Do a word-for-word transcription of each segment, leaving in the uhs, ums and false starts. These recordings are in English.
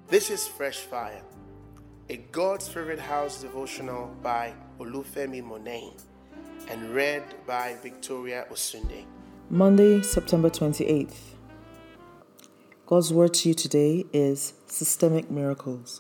This is Fresh Fire, a God's Favorite House devotional by Olufemi Monain and read by Victoria Osunde. Monday, September twenty-eighth. God's word to you today is systemic miracles.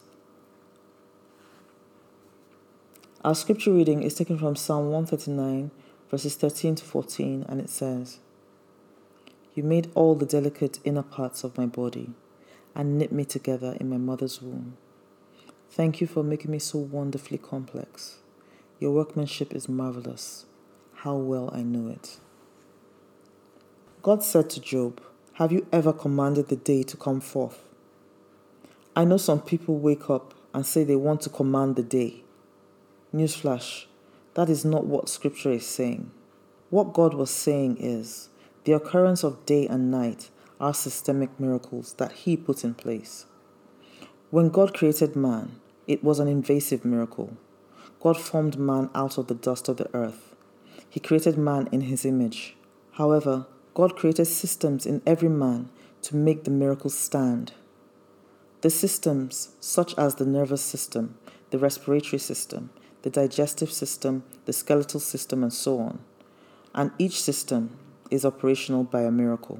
Our scripture reading is taken from Psalm one thirty-nine, verses thirteen to fourteen, and it says, "You made all the delicate inner parts of my body and knit me together in my mother's womb. Thank you for making me so wonderfully complex. Your workmanship is marvelous. How well I know it." God said to Job, "Have you ever commanded the day to come forth?" I know some people wake up and say they want to command the day. Newsflash, that is not what Scripture is saying. What God was saying is, the occurrence of day and night are systemic miracles that He put in place. When God created man, it was an invasive miracle. God formed man out of the dust of the earth. He created man in His image. However, God created systems in every man to make the miracle stand. The systems, such as the nervous system, the respiratory system, the digestive system, the skeletal system, and so on. And each system is operational by a miracle.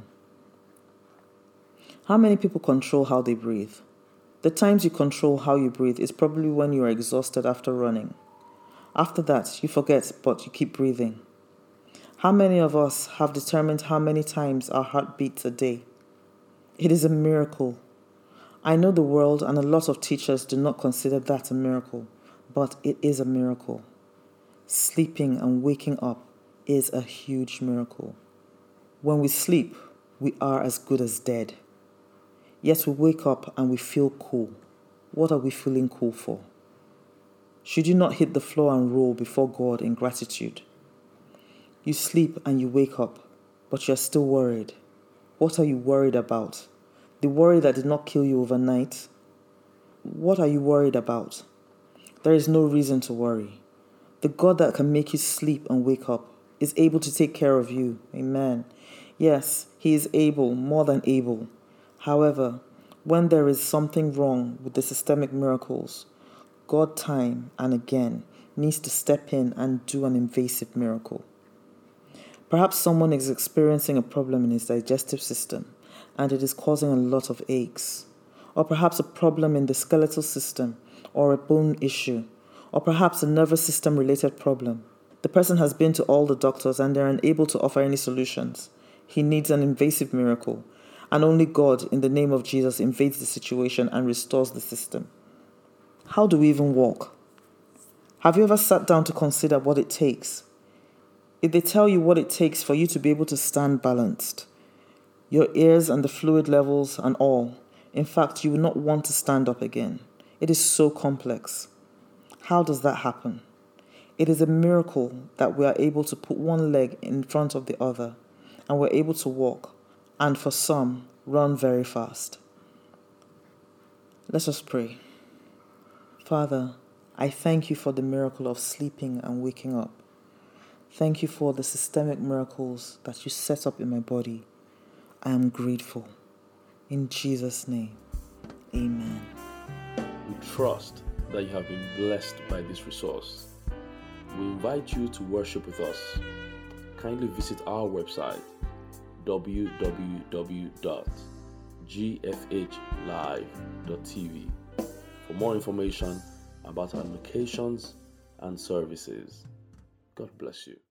How many people control how they breathe? The times you control how you breathe is probably when you are exhausted after running. After that, you forget, but you keep breathing. How many of us have determined how many times our heart beats a day? It is a miracle. I know the world and a lot of teachers do not consider that a miracle, but it is a miracle. Sleeping and waking up is a huge miracle. When we sleep, we are as good as dead. Yet we wake up and we feel cool. What are we feeling cool for? Should you not hit the floor and roll before God in gratitude? You sleep and you wake up, but you're still worried. What are you worried about? The worry that did not kill you overnight? What are you worried about? There is no reason to worry. The God that can make you sleep and wake up is able to take care of you. Amen. Yes, He is able, more than able. However, when there is something wrong with the systemic miracles, God time and again needs to step in and do an invasive miracle. Perhaps someone is experiencing a problem in his digestive system and it is causing a lot of aches. Or perhaps a problem in the skeletal system or a bone issue. Or perhaps a nervous system related problem. The person has been to all the doctors and they're unable to offer any solutions. He needs an invasive miracle. And only God, in the name of Jesus, invades the situation and restores the system. How do we even walk? Have you ever sat down to consider what it takes? If they tell you what it takes for you to be able to stand balanced, your ears and the fluid levels and all, in fact, you will not want to stand up again. It is so complex. How does that happen? It is a miracle that we are able to put one leg in front of the other and we're able to walk, and for some, run very fast. Let us pray. Father, I thank you for the miracle of sleeping and waking up. Thank you for the systemic miracles that you set up in my body. I am grateful. In Jesus' name, amen. We trust that you have been blessed by this resource. We invite you to worship with us. Kindly visit our website, w w w dot g f h live dot t v, for more information about our locations and services. God bless you.